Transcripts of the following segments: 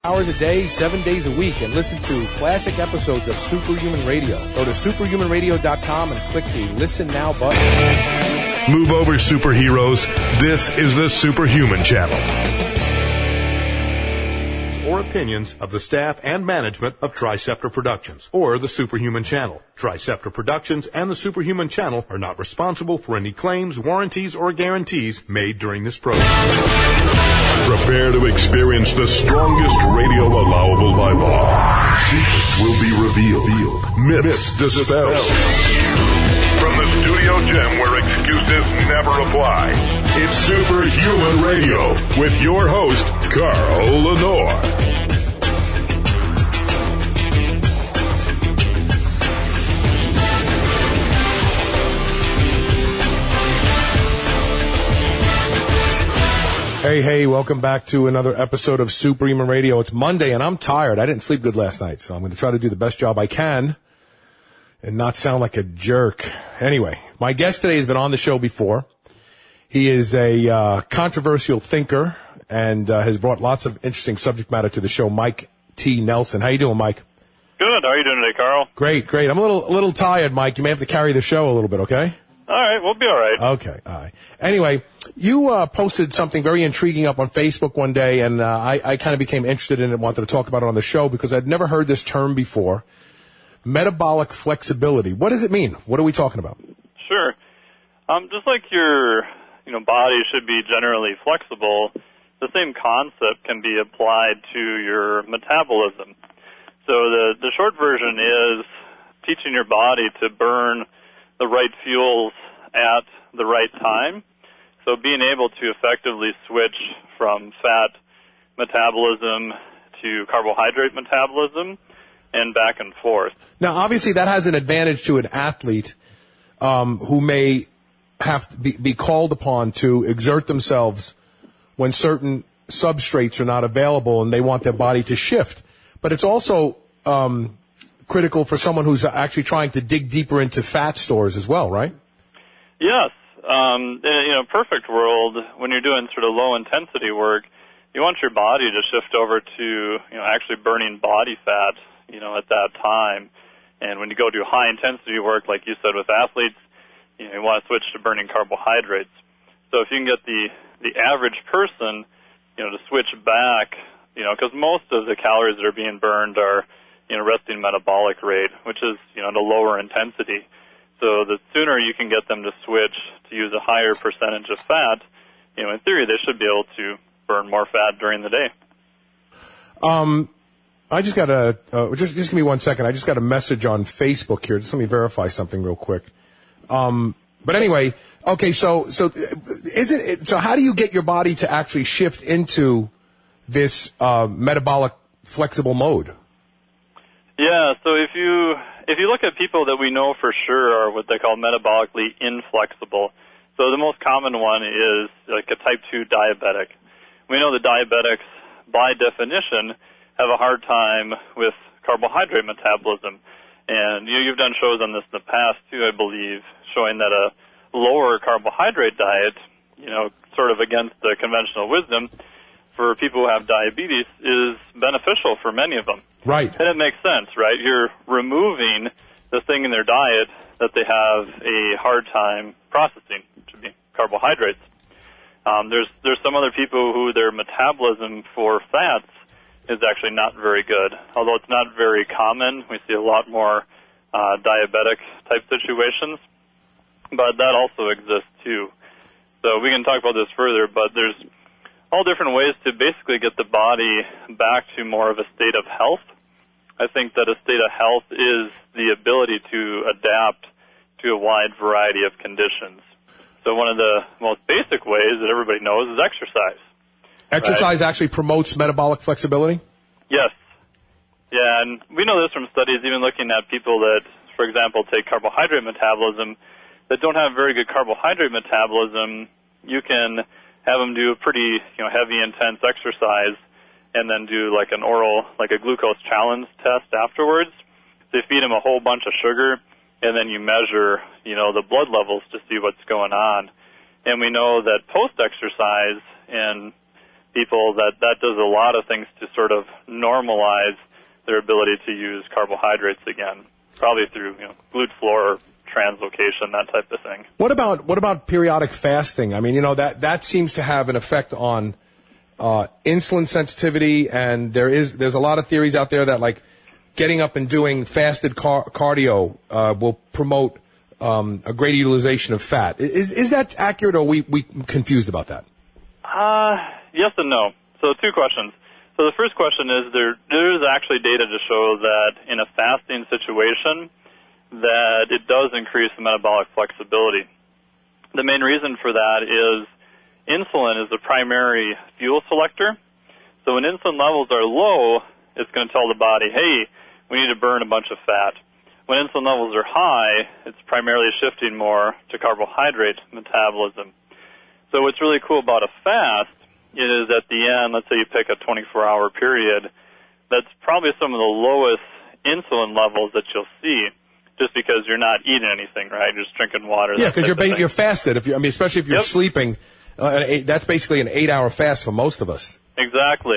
hours a day, 7 days a week, and listen to classic episodes of Superhuman Radio. Go to superhumanradio.com and click the Listen Now button. Move over, superheroes. This is the Superhuman Channel. Or opinions of the staff and management of Triceptor Productions or the Superhuman Channel. Triceptor Productions and the Superhuman Channel are not responsible for any claims, warranties, or guarantees made during this program. Prepare to experience the strongest radio allowable by law. Secrets will be revealed. Myths dispelled. From the studio gym where excuses never apply, it's Superhuman Radio with your host, Carl Lenore. Hey, welcome back to another episode of Superhuman Radio. It's Monday, and I'm tired. I didn't sleep good last night, so I'm going to try to do the best job I can and not sound like a jerk. Anyway, my guest today has been on the show before. He is a controversial thinker and has brought lots of interesting subject matter to the show, Mike T. Nelson. How you doing, Mike? Good. How are you doing today, Carl? Great. I'm a little tired, Mike. You may have to carry the show a little bit, okay? All right, we'll be all right. Okay, all right. Anyway, you posted something very intriguing up on Facebook one day, and I kind of became interested in it and wanted to talk about it on the show because I'd never heard this term before. Metabolic flexibility. What does it mean? What are we talking about? Sure. Just like your body should be generally flexible, the same concept can be applied to your metabolism. So the short version is teaching your body to burn the right fuels at the right time. So being able to effectively switch from fat metabolism to carbohydrate metabolism and back and forth. Now, obviously, that has an advantage to an athlete who may have to be called upon to exert themselves when certain substrates are not available and they want their body to shift. But it's also critical for someone who's actually trying to dig deeper into fat stores as well, right? Yes. In a perfect world, when you're doing sort of low-intensity work, you want your body to shift over to actually burning body fat at that time. And when you go do high-intensity work, like you said with athletes, you want to switch to burning carbohydrates. So if you can get the average person, to switch back, because most of the calories that are being burned are, resting metabolic rate, which is, at a lower intensity. So the sooner you can get them to switch to use a higher percentage of fat, in theory, they should be able to burn more fat during the day. I just got just give me 1 second. I just got a message on Facebook here. Just let me verify something real quick. But anyway, okay, so how do you get your body to actually shift into this metabolic flexible mode? Yeah, so if you look at people that we know for sure are what they call metabolically inflexible, so the most common one is like a type 2 diabetic. We know that diabetics, by definition, have a hard time with carbohydrate metabolism. And you've done shows on this in the past, too, I believe, showing that a lower carbohydrate diet, sort of against the conventional wisdom, for people who have diabetes is beneficial for many of them. Right. And it makes sense, right? You're removing the thing in their diet that they have a hard time processing, which would be carbohydrates. There's some other people who their metabolism for fats is actually not very good. Although it's not very common, we see a lot more diabetic type situations, but that also exists too. So we can talk about this further, but there's all different ways to basically get the body back to more of a state of health. I think that a state of health is the ability to adapt to a wide variety of conditions. So one of the most basic ways that everybody knows is exercise. Exercise actually promotes metabolic flexibility? Yes. Yeah, and we know this from studies, even looking at people that, for example, take carbohydrate metabolism, that don't have very good carbohydrate metabolism. You can have them do a pretty, heavy, intense exercise and then do like an oral, like a glucose challenge test afterwards. So you feed them a whole bunch of sugar and then you measure, the blood levels to see what's going on. And we know that post-exercise, and people that does a lot of things to sort of normalize their ability to use carbohydrates again, probably through GluteFlora or translocation, that type of thing. What about periodic fasting? I mean, that seems to have an effect on insulin sensitivity, and there's a lot of theories out there that like getting up and doing fasted cardio will promote a greater utilization of fat. Is that accurate, or are we confused about that? Yes and no. So 2 questions. So the first question is there is actually data to show that in a fasting situation that it does increase the metabolic flexibility. The main reason for that is insulin is the primary fuel selector. So when insulin levels are low, it's going to tell the body, hey, we need to burn a bunch of fat. When insulin levels are high, it's primarily shifting more to carbohydrate metabolism. So what's really cool about a fast is at the end, let's say you pick a 24-hour period, that's probably some of the lowest insulin levels that you'll see, just because you're not eating anything, right? You're just drinking water. Yeah, because you're fasted. Especially if you're sleeping, that's basically an 8-hour fast for most of us. Exactly.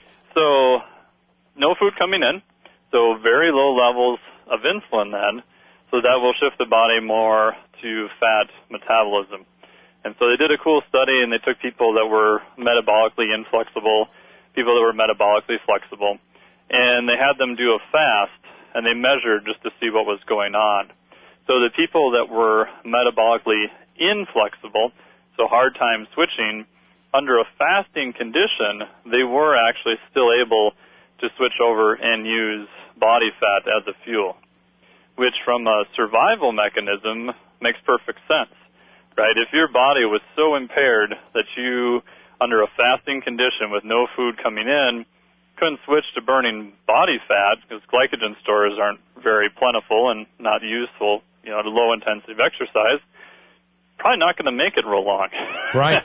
So no food coming in, so very low levels of insulin then, so that will shift the body more to fat metabolism. And so they did a cool study, and they took people that were metabolically inflexible, people that were metabolically flexible, and they had them do a fast, and they measured just to see what was going on. So the people that were metabolically inflexible, so hard time switching, under a fasting condition, they were actually still able to switch over and use body fat as a fuel, which from a survival mechanism makes perfect sense, right? If your body was so impaired that you, under a fasting condition with no food coming in, couldn't switch to burning body fat because glycogen stores aren't very plentiful and not useful, to low-intensity exercise, probably not going to make it real long. Right.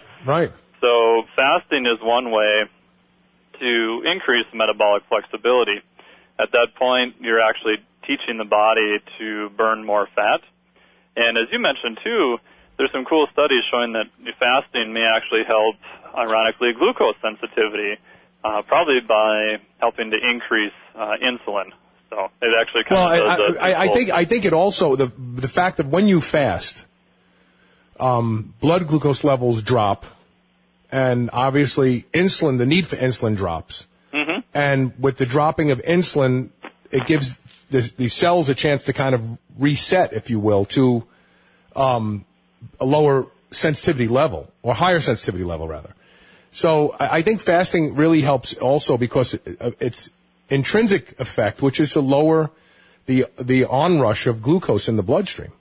So fasting is one way to increase metabolic flexibility. At that point, you're actually teaching the body to burn more fat. And as you mentioned, too, there's some cool studies showing that fasting may actually help, ironically, glucose sensitivity, probably by helping to increase insulin. So it actually kind of does I think it also, the fact that when you fast, blood glucose levels drop, and obviously insulin, the need for insulin drops. Mm-hmm. And with the dropping of insulin, it gives the cells a chance to kind of reset, if you will, to a lower sensitivity level, or higher sensitivity level, rather. So I think fasting really helps also because its intrinsic effect, which is to lower the onrush of glucose in the bloodstream.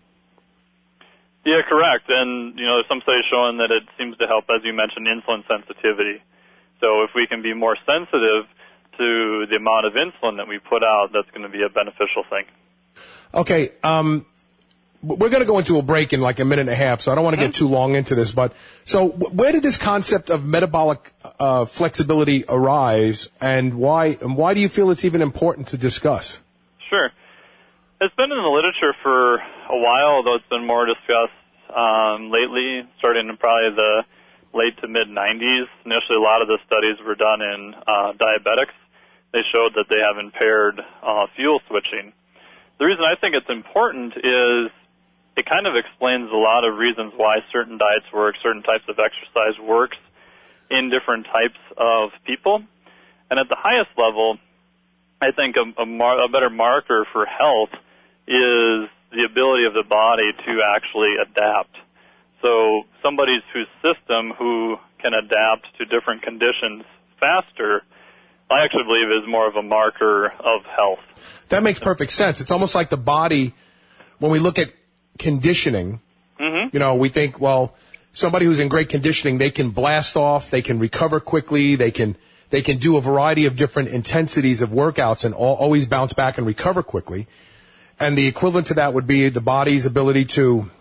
Yeah, correct. And, there's some studies showing that it seems to help, as you mentioned, insulin sensitivity. So if we can be more sensitive to the amount of insulin that we put out, that's going to be a beneficial thing. Okay, we're going to go into a break in like a minute and a half, so I don't want to get too long into this. But so where did this concept of metabolic flexibility arise, and why do you feel it's even important to discuss? Sure. It's been in the literature for a while, although it's been more discussed lately, starting in probably the late to mid-'90s. Initially, a lot of the studies were done in diabetics. They showed that they have impaired fuel switching. The reason I think it's important is it kind of explains a lot of reasons why certain diets work, certain types of exercise works in different types of people. And at the highest level, I think a better marker for health is the ability of the body to actually adapt. So somebody whose system who can adapt to different conditions faster, I actually believe is more of a marker of health. That makes perfect sense. It's almost like the body, when we look at conditioning, we think, well, somebody who's in great conditioning, they can blast off, they can recover quickly, they can do a variety of different intensities of workouts and always bounce back and recover quickly. And the equivalent to that would be the body's ability to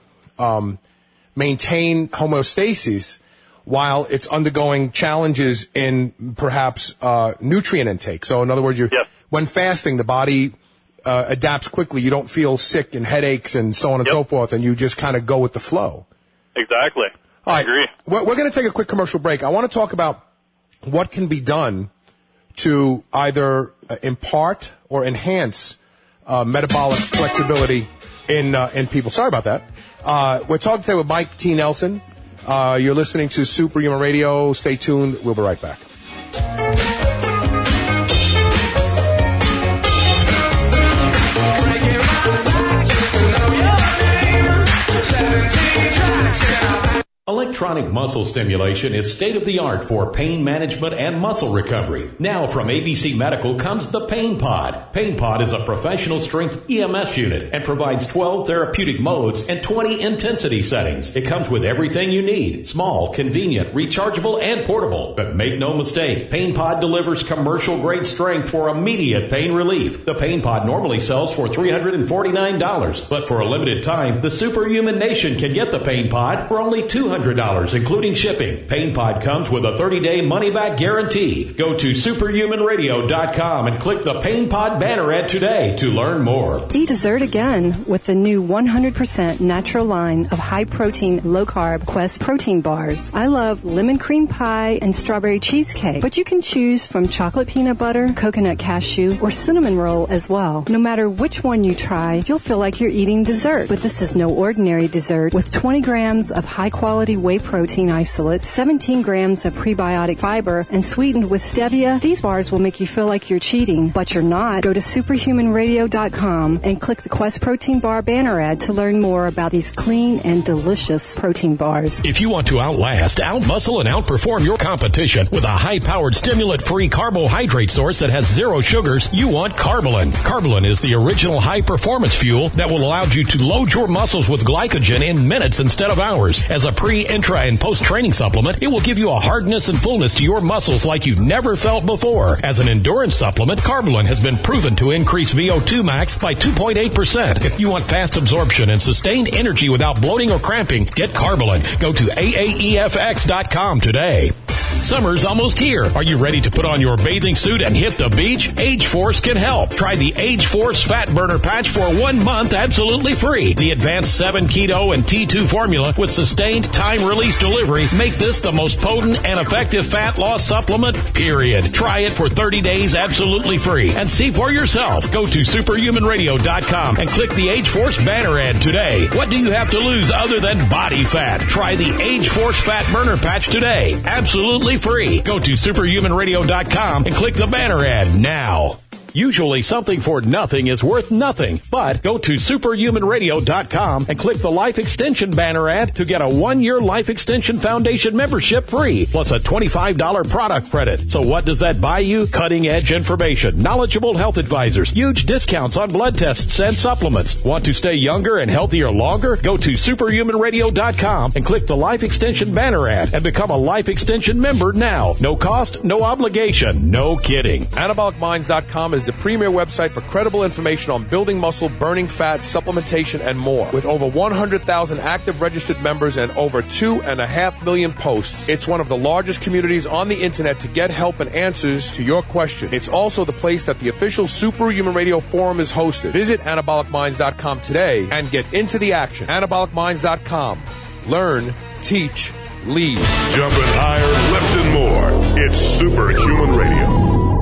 maintain homeostasis while it's undergoing challenges in perhaps nutrient intake. So in other words, when fasting, the body adapts quickly. You don't feel sick and headaches and so on and so forth, and you just kind of go with the flow. Exactly. All right. I agree. We're going to take a quick commercial break. I want to talk about what can be done to either impart or enhance metabolic flexibility in people. Sorry about that. We're talking today with Mike T. Nelson. You're listening to Superhuman Radio. Stay tuned. We'll be right back. Electronic muscle stimulation is state-of-the-art for pain management and muscle recovery. Now from ABC Medical comes the Pain Pod. Pain Pod is a professional strength EMS unit and provides 12 therapeutic modes and 20 intensity settings. It comes with everything you need. Small, convenient, rechargeable, and portable. But make no mistake, Pain Pod delivers commercial-grade strength for immediate pain relief. The Pain Pod normally sells for $349, but for a limited time, the Superhuman Nation can get the Pain Pod for only $200, including shipping. Pain Pod comes with a 30-day money-back guarantee. Go to superhumanradio.com and click the Pain Pod banner ad today to learn more. Eat dessert again with the new 100% natural line of high-protein, low-carb Quest protein bars. I love lemon cream pie and strawberry cheesecake, but you can choose from chocolate peanut butter, coconut cashew, or cinnamon roll as well. No matter which one you try, you'll feel like you're eating dessert. But this is no ordinary dessert. With 20 grams of high-quality whey protein isolate, 17 grams of prebiotic fiber, and sweetened with stevia, these bars will make you feel like you're cheating, but you're not. Go to superhumanradio.com and click the Quest Protein Bar banner ad to learn more about these clean and delicious protein bars. If you want to outlast, outmuscle, and outperform your competition with a high-powered stimulant-free carbohydrate source that has zero sugars, you want Carbolin. Carbolin is the original high-performance fuel that will allow you to load your muscles with glycogen in minutes instead of hours. As a pre, intra, and post-training supplement, it will give you a hardness and fullness to your muscles like you've never felt before. As an endurance supplement, Carbolin has been proven to increase VO2 max by 2.8%. If you want fast absorption and sustained energy without bloating or cramping, get Carbolin. Go to AAEFX.com today. Summer's almost here. Are you ready to put on your bathing suit and hit the beach? Age Force can help. Try the Age Force Fat Burner Patch for 1 month absolutely free. The advanced 7 keto and T2 formula with sustained time-release delivery make this the most potent and effective fat loss supplement, period. Try it for 30 days absolutely free and see for yourself. Go to superhumanradio.com and click the Age Force banner ad today. What do you have to lose other than body fat? Try the Age Force Fat Burner Patch today. Absolutely free. Go to superhumanradio.com and click the banner ad now. Usually something for nothing is worth nothing, but go to superhumanradio.com and click the Life Extension banner ad to get a 1-year Life Extension Foundation membership free, plus a $25 product credit. So what does that buy you? Cutting-edge information, knowledgeable health advisors, huge discounts on blood tests and supplements. Want to stay younger and healthier longer? Go to superhumanradio.com and click the Life Extension banner ad and become a Life Extension member now. No cost, no obligation, no kidding. AnabolicMinds.com is the premier website for credible information on building muscle, burning fat, supplementation, and more. With over 100,000 active registered members and over 2.5 million posts, it's one of the largest communities on the internet to get help and answers to your question. It's also the place that the official Superhuman Radio Forum is hosted. Visit AnabolicMinds.com today and get into the action. AnabolicMinds.com. Learn, teach, lead. Jumping higher, lifting more. It's Superhuman Radio.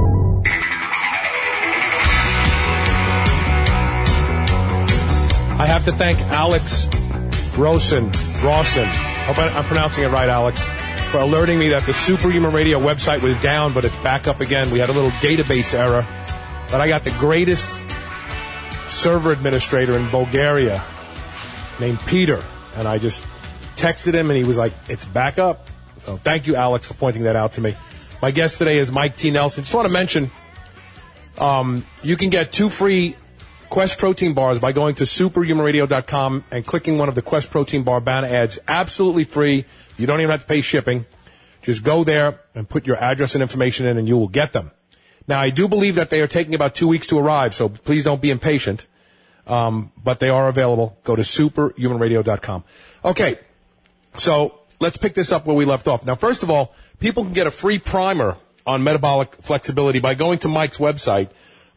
I have to thank Alex Rawson. Hope I'm pronouncing it right, Alex, for alerting me that the Superhuman Radio website was down, but it's back up again. We had a little database error, but I got the greatest server administrator in Bulgaria named Peter, and I just texted him, and he was like, it's back up. So thank you, Alex, for pointing that out to me. My guest today is Mike T. Nelson. Just want to mention, you can get 2 free Quest Protein Bars by going to superhumanradio.com and clicking one of the Quest Protein Bar banner ads. Absolutely free. You don't even have to pay shipping. Just go there and put your address and information in, and you will get them. Now, I do believe that they are taking about 2 weeks to arrive, so please don't be impatient. But they are available. Go to superhumanradio.com. Okay, so let's pick this up where we left off. Now, first of all, people can get a free primer on metabolic flexibility by going to Mike's website,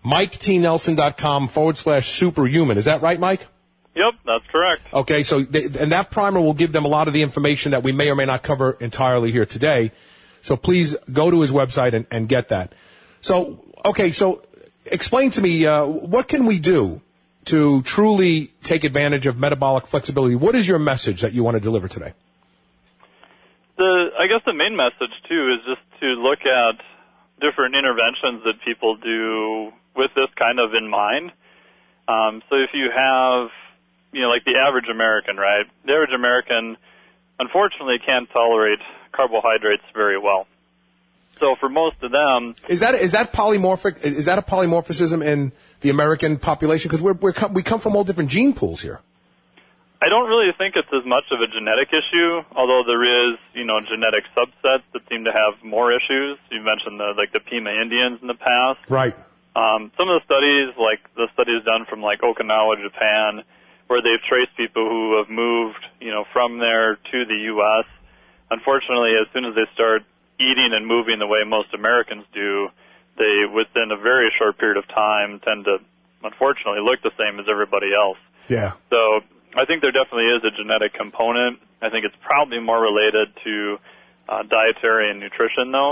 MikeTNelson.com/superhuman. Is that right, Mike? Yep, that's correct. Okay, so and that primer will give them a lot of the information that we may or may not cover entirely here today. So please go to his website and get that. So, okay, so explain to me, what can we do to truly take advantage of metabolic flexibility? What is your message that you want to deliver today? I guess the main message, too, is just to look at different interventions that people do with this kind of in mind. So if you have, like the average American, right? The average American, unfortunately, can't tolerate carbohydrates very well. So for most of them, is that polymorphic? Is that a polymorphism in the American population? Because we come from all different gene pools here. I don't really think it's as much of a genetic issue, although there is, genetic subsets that seem to have more issues. You mentioned the Pima Indians in the past. Right. Some of the studies, like the studies done from Okinawa, Japan, where they've traced people who have moved, from there to the U.S. Unfortunately, as soon as they start eating and moving the way most Americans do, they, within a very short period of time, tend to, unfortunately, look the same as everybody else. Yeah. So I think there definitely is a genetic component. I think it's probably more related to dietary and nutrition, though.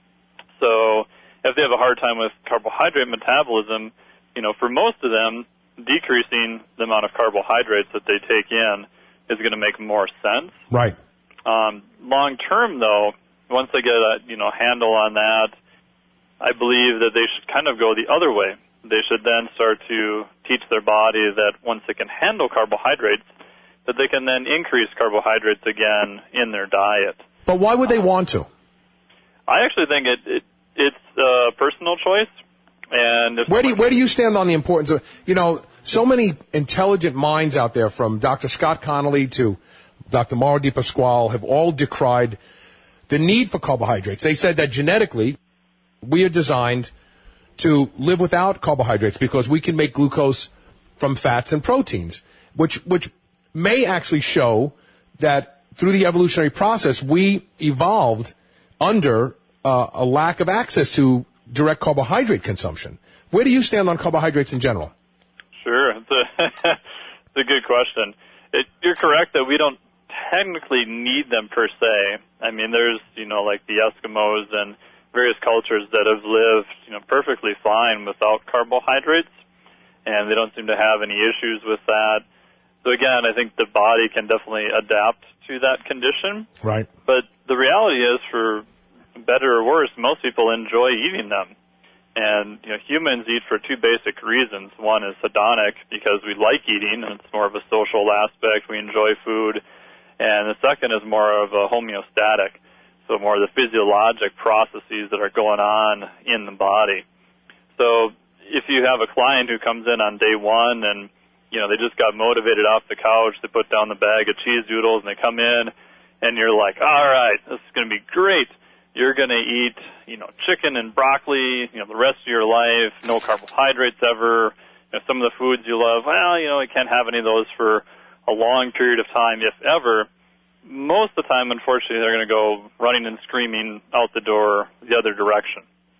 So if they have a hard time with carbohydrate metabolism, for most of them, decreasing the amount of carbohydrates that they take in is going to make more sense. Right. Long term, though, once they get a handle on that, I believe that they should kind of go the other way. They should then start to teach their body that once they can handle carbohydrates, that they can then increase carbohydrates again in their diet. But why would they want to? I actually think it's a personal choice. And where do you stand on the importance of, so many intelligent minds out there, from Dr. Scott Connolly to Dr. Mauro Di Pasquale, have all decried the need for carbohydrates. They said that genetically we are designed to live without carbohydrates because we can make glucose from fats and proteins, which may actually show that through the evolutionary process we evolved under a lack of access to direct carbohydrate consumption. Where do you stand on carbohydrates in general? Sure. It's a good question. You're correct that we don't technically need them per se. I mean, there's, like the Eskimos and various cultures that have lived, perfectly fine without carbohydrates, and they don't seem to have any issues with that. So again, I think the body can definitely adapt to that condition. Right. But the reality is, for better or worse, most people enjoy eating them. And, humans eat for two basic reasons. One is hedonic, because we like eating, and it's more of a social aspect. We enjoy food. And the second is more of a homeostatic, so more of the physiologic processes that are going on in the body. So if you have a client who comes in on day one and, they just got motivated off the couch, they put down the bag of cheese doodles and they come in and you're like, all right, this is going to be great. You're going to eat, chicken and broccoli, the rest of your life, no carbohydrates ever. Some of the foods you love, you can't have any of those for a long period of time, if ever. Most of the time, unfortunately, they're going to go running and screaming out the door the other direction.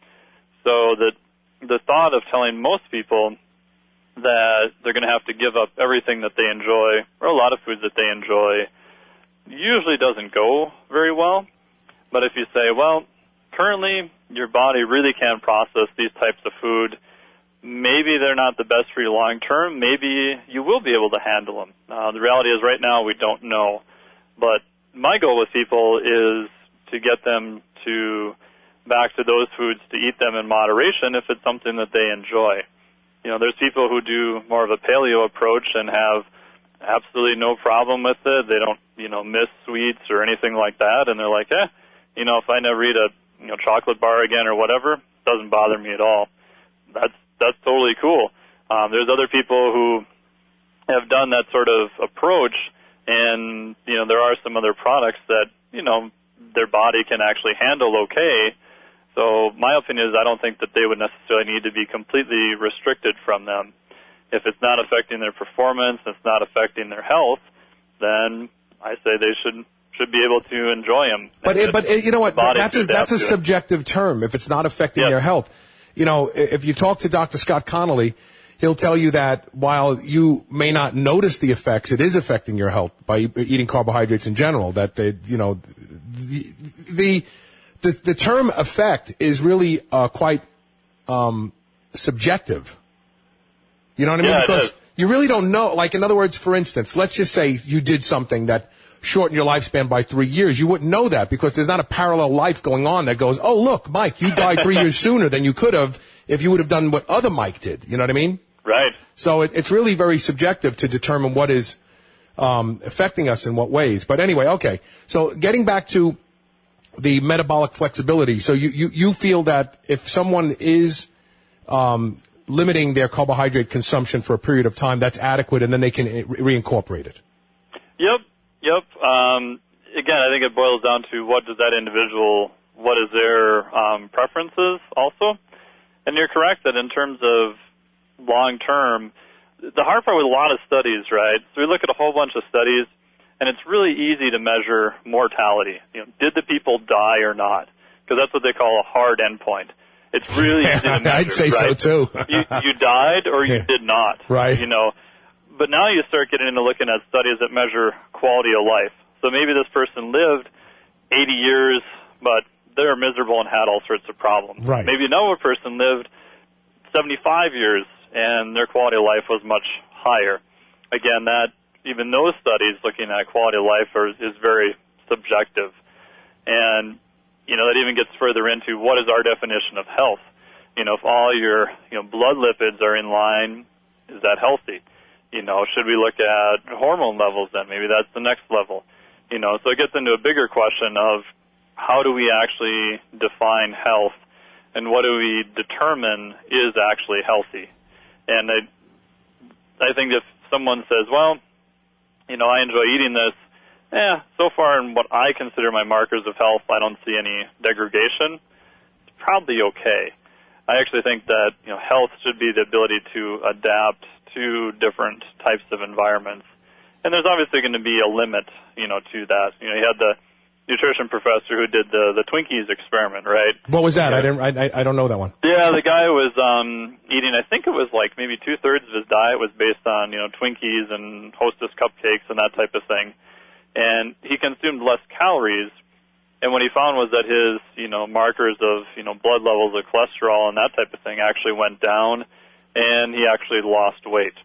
So the thought of telling most people that they're going to have to give up everything that they enjoy, or a lot of foods that they enjoy, usually doesn't go very well. But if you say, well, currently your body really can't process these types of food, maybe they're not the best for you long term, maybe you will be able to handle them. The reality is right now we don't know. But my goal with people is to get them back to those foods, to eat them in moderation if it's something that they enjoy. There's people who do more of a paleo approach and have absolutely no problem with it. They don't, miss sweets or anything like that. And they're like, if I never eat a, chocolate bar again or whatever, it doesn't bother me at all. That's totally cool. There's other people who have done that sort of approach, and, there are some other products that, their body can actually handle okay. So my opinion is I don't think that they would necessarily need to be completely restricted from them. If it's not affecting their performance, it's not affecting their health, then I say they should be able to enjoy them. But you know what? That's a subjective term. If it's not affecting their health, if you talk to Dr. Scott Connolly, he'll tell you that while you may not notice the effects, it is affecting your health by eating carbohydrates in general. That the the term effect is really quite subjective. You know what I mean? Yeah, because you really don't know. Like, in other words, for instance, let's just say you did something that shortened your lifespan by 3 years. You wouldn't know that because there's not a parallel life going on that goes, oh, look, Mike, you died 3 years sooner than you could have if you would have done what other Mike did. You know what I mean? Right. So it's really very subjective to determine what is affecting us in what ways. But anyway, okay. So getting back to the metabolic flexibility. So you feel that if someone is limiting their carbohydrate consumption for a period of time, that's adequate, and then they can reincorporate it. Yep. Again, I think it boils down to what is their preferences also. And you're correct that in terms of long-term, the hard part with a lot of studies, right? So we look at a whole bunch of studies, and it's really easy to measure mortality. Did the people die or not? Because that's what they call a hard endpoint. It's really easy to measure. I'd say right? so too. you died or you did not. Right. But now you start getting into looking at studies that measure quality of life. So maybe this person lived 80 years, but they're miserable and had all sorts of problems. Right. Maybe another person lived 75 years and their quality of life was much higher. Again, even those studies looking at quality of life is very subjective. And, that even gets further into what is our definition of health. If all your, blood lipids are in line, is that healthy? Should we look at hormone levels then? Maybe that's the next level. So it gets into a bigger question of how do we actually define health and what do we determine is actually healthy? And I think if someone says, well, I enjoy eating this, so far in what I consider my markers of health, I don't see any degradation, it's probably okay. I actually think that, health should be the ability to adapt to different types of environments. And there's obviously going to be a limit, to that. You had the nutrition professor who did the Twinkies experiment, right? What was that? I don't know that one. Yeah, the guy was eating, I think it was like maybe 2/3 of his diet was based on, Twinkies and Hostess cupcakes and that type of thing. And he consumed less calories. And what he found was that his, markers of, blood levels of cholesterol and that type of thing actually went down, and he actually lost weight.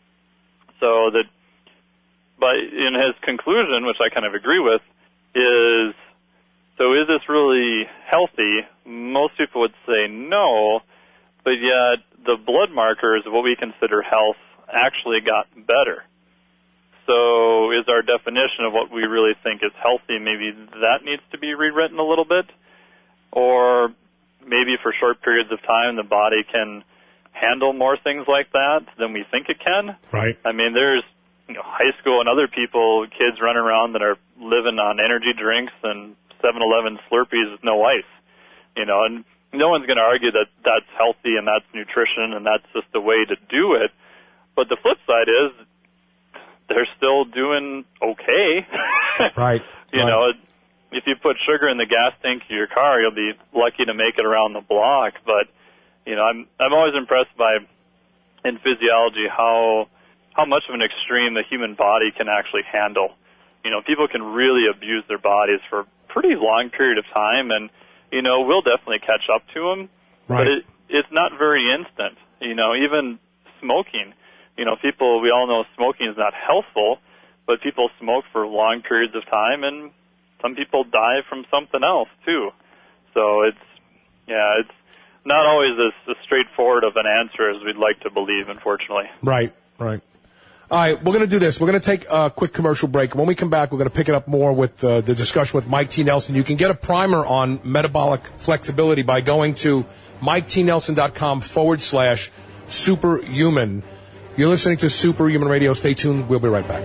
But in his conclusion, which I kind of agree with, is this really healthy? Most people would say no, but yet the blood markers of what we consider health actually got better. So is our definition of what we really think is healthy, maybe that needs to be rewritten a little bit? Or maybe for short periods of time the body can handle more things like that than we think it can? Right. I mean, there's high school and other kids running around that are living on energy drinks and 7-Eleven Slurpees with no ice, and no one's going to argue that that's healthy and that's nutrition and that's just the way to do it. But the flip side is they're still doing okay. Right. If you put sugar in the gas tank of your car, you'll be lucky to make it around the block. But, I'm always impressed by, in physiology, how much of an extreme the human body can actually handle. People can really abuse their bodies for a pretty long period of time, and, we'll definitely catch up to them. Right. But it's not very instant. Even smoking. We all know smoking is not healthful, but people smoke for long periods of time, and some people die from something else, too. So it's not always as straightforward of an answer as we'd like to believe, unfortunately. Right. All right, we're going to do this. We're going to take a quick commercial break. When we come back, we're going to pick it up more with the discussion with Mike T. Nelson. You can get a primer on metabolic flexibility by going to MikeTNelson.com/superhuman. You're listening to Superhuman Radio. Stay tuned. We'll be right back.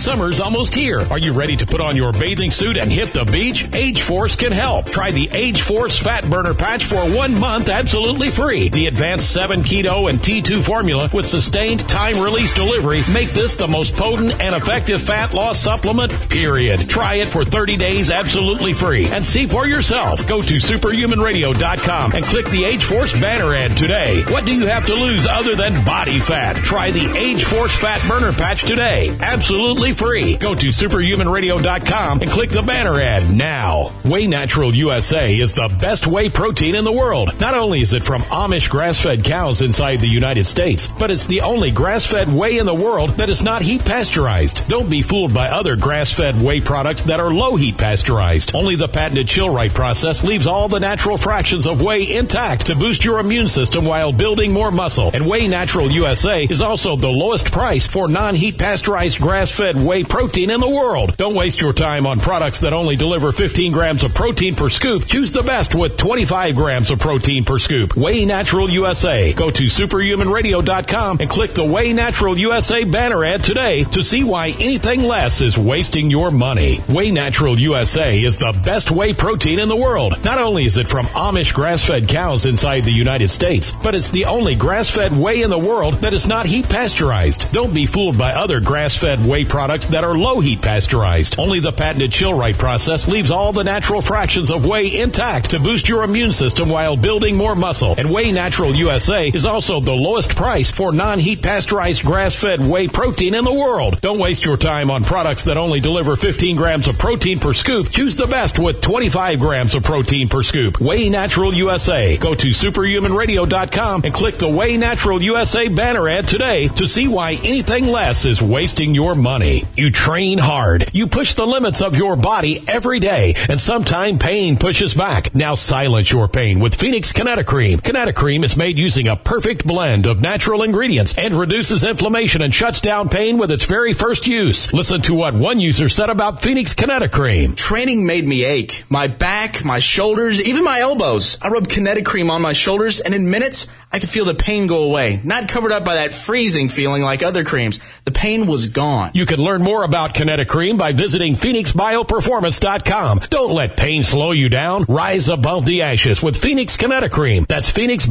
Summer's almost here. Are you ready to put on your bathing suit and hit the beach? Age Force can help. Try the Age Force Fat Burner Patch for 1 month absolutely free. The advanced 7 Keto and T2 formula with sustained time-release delivery make this the most potent and effective fat loss supplement, period. Try it for 30 days absolutely free and see for yourself. Go to superhumanradio.com and click the Age Force banner ad today. What do you have to lose other than body fat? Try the Age Force Fat Burner Patch today. Absolutely free. Go to superhumanradio.com and click the banner ad now. Whey Natural USA is the best whey protein in the world. Not only is it from Amish grass-fed cows inside the United States, but it's the only grass-fed whey in the world that is not heat pasteurized. Don't be fooled by other grass-fed whey products that are low heat pasteurized. Only the patented Chill-Right process leaves all the natural fractions of whey intact to boost your immune system while building more muscle. And Whey Natural USA is also the lowest price for non-heat pasteurized grass-fed whey protein in the world. Don't waste your time on products that only deliver 15 grams of protein per scoop. Choose the best with 25 grams of protein per scoop. Whey Natural USA. Go to superhumanradio.com and click the Whey Natural USA banner ad today to see why anything less is wasting your money. Whey Natural USA is the best whey protein in the world. Not only is it from Amish grass-fed cows inside the United States, but it's the only grass-fed whey in the world that is not heat pasteurized. Don't be fooled by other grass-fed whey products that are low heat pasteurized. Only the patented Chill-Right process leaves all the natural fractions of whey intact to boost your immune system while building more muscle. And Whey Natural USA is also the lowest price for non-heat pasteurized grass-fed whey protein in the world. Don't waste your time on products that only deliver 15 grams of protein per scoop. Choose the best with 25 grams of protein per scoop. Whey Natural USA. Go to superhumanradio.com and click the Whey Natural USA banner ad today to see why anything less is wasting your money. You train hard. You push the limits of your body every day, and sometimes pain pushes back. Now silence your pain with Phoenix Kinetocream. Kinetocream is made using a perfect blend of natural ingredients and reduces inflammation and shuts down pain with its very first use. Listen to what one user said about Phoenix Kinetocream. Training made me ache. My back, my shoulders, even my elbows. I rubbed Kinetocream on my shoulders, and in minutes, I could feel the pain go away. Not covered up by that freezing feeling like other creams. The pain was gone. You can learn more about Kinetocream by visiting PhoenixBioPerformance.com. Don't let pain slow you down. Rise above the ashes with Phoenix Kinetocream. That's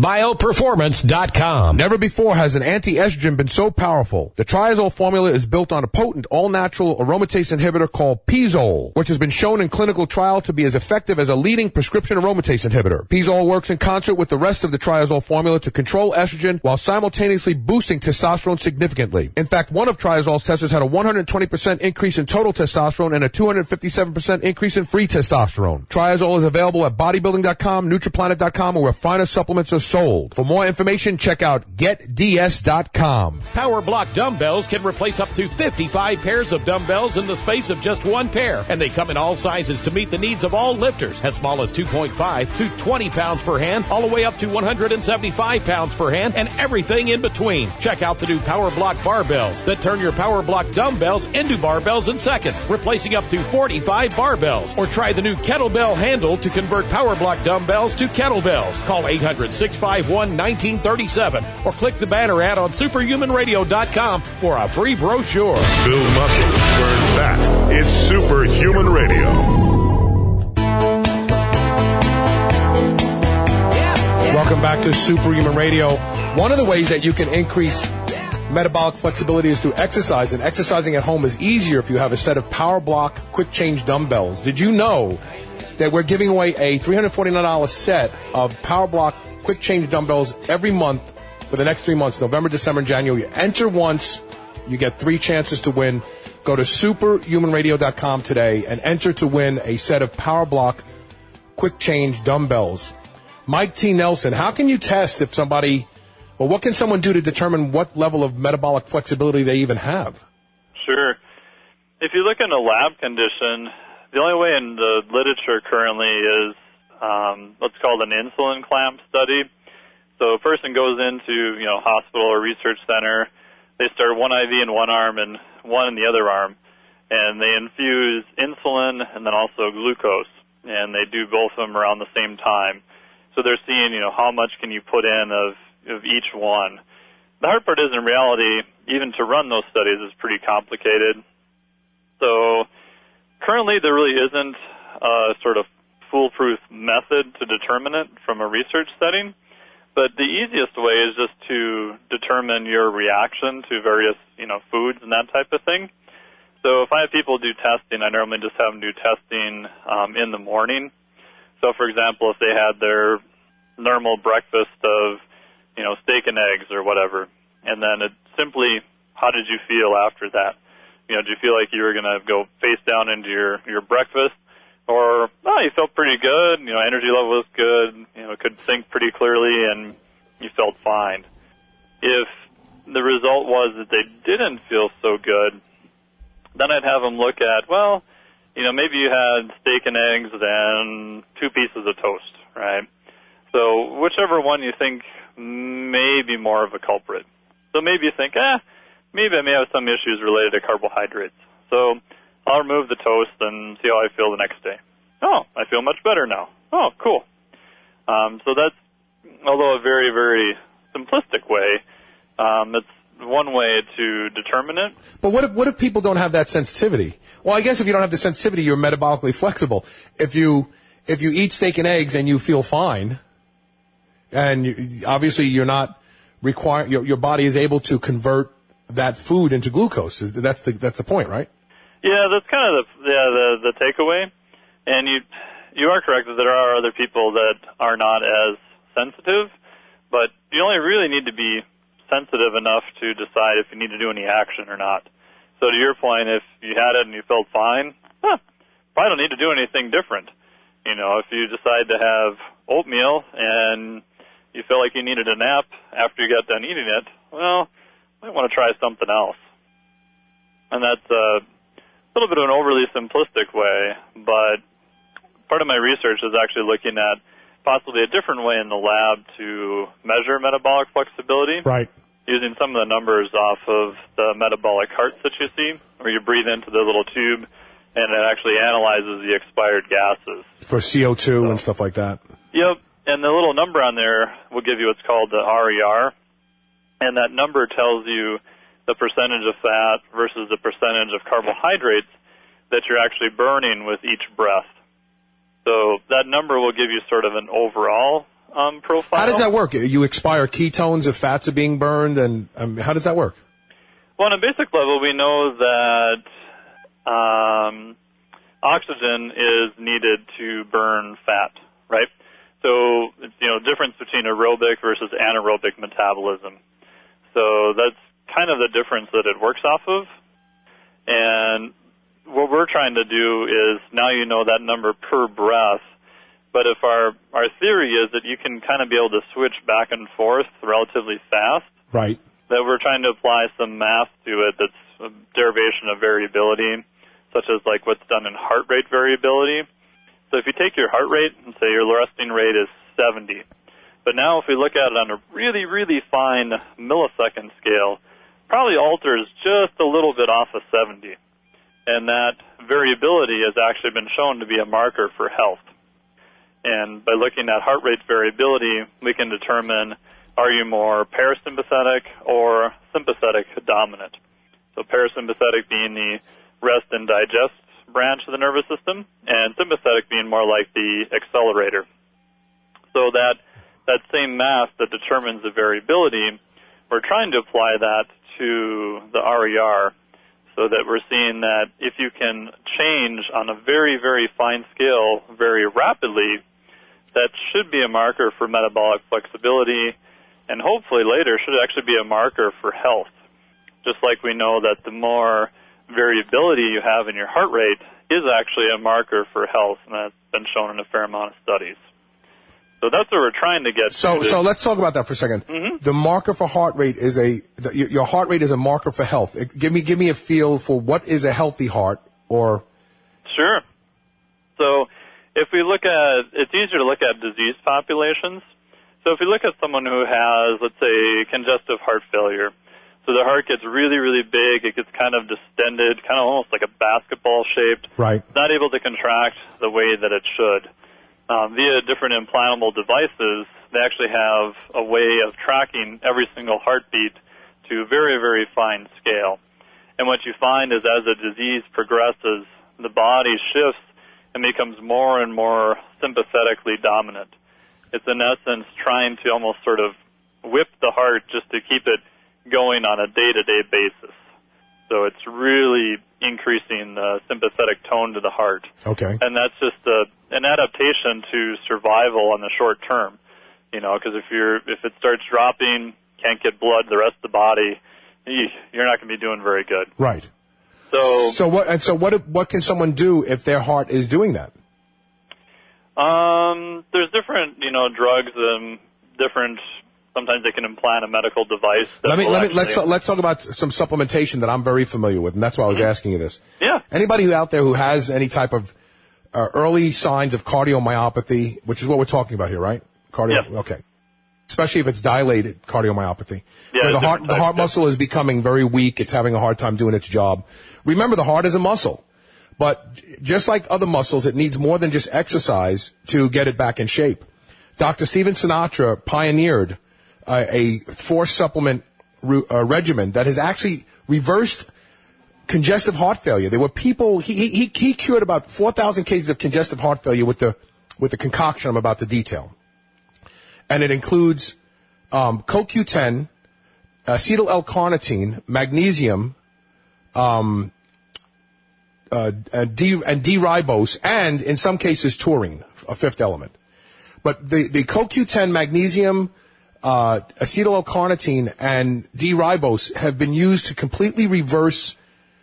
PhoenixBioPerformance.com. Never before has an anti-estrogen been so powerful. The Triazole formula is built on a potent all-natural aromatase inhibitor called Pizole, which has been shown in clinical trial to be as effective as a leading prescription aromatase inhibitor. Pizole works in concert with the rest of the Triazole formula to control estrogen while simultaneously boosting testosterone significantly. In fact, one of Triazole's testers had a 120% increase in total testosterone and a 257% increase in free testosterone. Triazole is available at bodybuilding.com, nutriplanet.com, or where finer supplements are sold. For more information, check out getds.com. Power Block dumbbells can replace up to 55 pairs of dumbbells in the space of just one pair, and they come in all sizes to meet the needs of all lifters, as small as 2.5 to 20 pounds per hand, all the way up to 175 pounds per hand, and everything in between. Check out the new Power Block barbells that turn your Power Block dumbbells into barbells in seconds, replacing up to 45 barbells. Or try the new kettlebell handle to convert Power Block dumbbells to kettlebells. Call 800-651-1937 or click the banner ad on superhumanradio.com for a free brochure. Build muscle, burn fat. It's Superhuman Radio. Welcome back to Superhuman Radio. One of the ways that you can increase metabolic flexibility is through exercise, and exercising at home is easier if you have a set of Power Block quick change dumbbells. Did you know that we're giving away a $349 set of Power Block quick change dumbbells every month for the next 3 months, November, December, and January? You enter once, you get 3 chances to win. Go to superhumanradio.com today and enter to win a set of Power Block quick change dumbbells. Mike T. Nelson, how can you test if somebody, or what can someone do to determine what level of metabolic flexibility they even have? Sure. If you look in a lab condition, the only way in the literature currently is what's called an insulin clamp study. So a person goes into, hospital or research center. They start one IV in one arm and one in the other arm, and they infuse insulin and then also glucose, and they do both of them around the same time. So they're seeing, how much can you put in of each one. The hard part is, in reality, even to run those studies is pretty complicated. So currently there really isn't a sort of foolproof method to determine it from a research setting, but the easiest way is just to determine your reaction to various, foods and that type of thing. So if I have people do testing, I normally just have them do testing in the morning. So, for example, if they had their normal breakfast of, steak and eggs or whatever, and then it's simply, how did you feel after that? Did you feel like you were going to go face down into your breakfast? Or, you felt pretty good, energy level was good, could think pretty clearly, and you felt fine. If the result was that they didn't feel so good, then I'd have them look at, maybe you had steak and eggs and 2 pieces of toast, right? So whichever one you think may be more of a culprit. So maybe you think, maybe I may have some issues related to carbohydrates. So I'll remove the toast and see how I feel the next day. Oh, I feel much better now. Oh, cool. So that's, although a very, very simplistic way, it's one way to determine it. But what if people don't have that sensitivity? Well, I guess if you don't have the sensitivity, you're metabolically flexible. If you eat steak and eggs and you feel fine, and obviously you're not required, your body is able to convert that food into glucose. That's the point, right? Yeah, that's kind of the takeaway. And you are correct that there are other people that are not as sensitive, but you only really need to be sensitive enough to decide if you need to do any action or not. So to your point, if you had it and you felt fine, probably don't need to do anything different. If you decide to have oatmeal and you feel like you needed a nap after you got done eating it, well, you might want to try something else. And that's a little bit of an overly simplistic way, but part of my research is actually looking at possibly a different way in the lab to measure metabolic flexibility. Right. Using some of the numbers off of the metabolic hearts that you see, where you breathe into the little tube and it actually analyzes the expired gases. For CO2 and stuff like that. Yep. And the little number on there will give you what's called the RER. And that number tells you the percentage of fat versus the percentage of carbohydrates that you're actually burning with each breath. So that number will give you sort of an overall profile. How does that work? You expire ketones if fats are being burned, and how does that work? Well, on a basic level, we know that oxygen is needed to burn fat, right? So it's, difference between aerobic versus anaerobic metabolism. So that's kind of the difference that it works off of. And what we're trying to do is, now you know that number per breath, but if our theory is that you can kind of be able to switch back and forth relatively fast, right? That we're trying to apply some math to it that's a derivation of variability, such as like what's done in heart rate variability. So if you take your heart rate and say your resting rate is 70, but now if we look at it on a really, really fine millisecond scale, probably alters just a little bit off of 70. And that variability has actually been shown to be a marker for health. And by looking at heart rate variability, we can determine, are you more parasympathetic or sympathetic dominant? So parasympathetic being the rest and digest branch of the nervous system, and sympathetic being more like the accelerator. So that same math that determines the variability, we're trying to apply that to the RER, so that we're seeing that if you can change on a very, very fine scale very rapidly, that should be a marker for metabolic flexibility, and hopefully later should actually be a marker for health. Just like we know that the more variability you have in your heart rate is actually a marker for health, and that's been shown in a fair amount of studies. So that's what we're trying to get to. So let's talk about that for a second. Mm-hmm. The marker for heart rate is your heart rate is a marker for health. Give me a feel for what is a healthy heart, or. Sure. So if we look at, it's easier to look at diseased populations. So if we look at someone who has, let's say, congestive heart failure, so the heart gets really, really big, it gets kind of distended, kind of almost like a basketball shaped. Right. It's not able to contract the way that it should. Via different implantable devices, they actually have a way of tracking every single heartbeat to a very, very fine scale. And what you find is as the disease progresses, the body shifts and becomes more and more sympathetically dominant. It's in essence trying to almost sort of whip the heart just to keep it going on a day-to-day basis. So it's really increasing the sympathetic tone to the heart. Okay. And that's just an adaptation to survival on the short term. You know, because if it starts dropping, can't get blood to the rest of the body, you're not going to be doing very good. Right. So what can someone do if their heart is doing that? There's different, drugs and different. Sometimes they can implant a medical device. Let's talk about some supplementation that I'm very familiar with, and that's why I was asking you this. Yeah. Anybody out there who has any type of early signs of cardiomyopathy, which is what we're talking about here, right? Yeah. Okay. Especially if it's dilated cardiomyopathy. Yeah, where the heart muscle is becoming very weak. It's having a hard time doing its job. Remember, the heart is a muscle. But just like other muscles, it needs more than just exercise to get it back in shape. Dr. Steven Sinatra pioneered a 4-supplement regimen that has actually reversed congestive heart failure. There were people, he cured about 4,000 cases of congestive heart failure with the concoction I'm about to detail. And it includes CoQ10, acetyl L-carnitine, magnesium, D-ribose, and in some cases taurine, a fifth element. But the CoQ10, magnesium, acetyl L-carnitine, and D-ribose have been used to completely reverse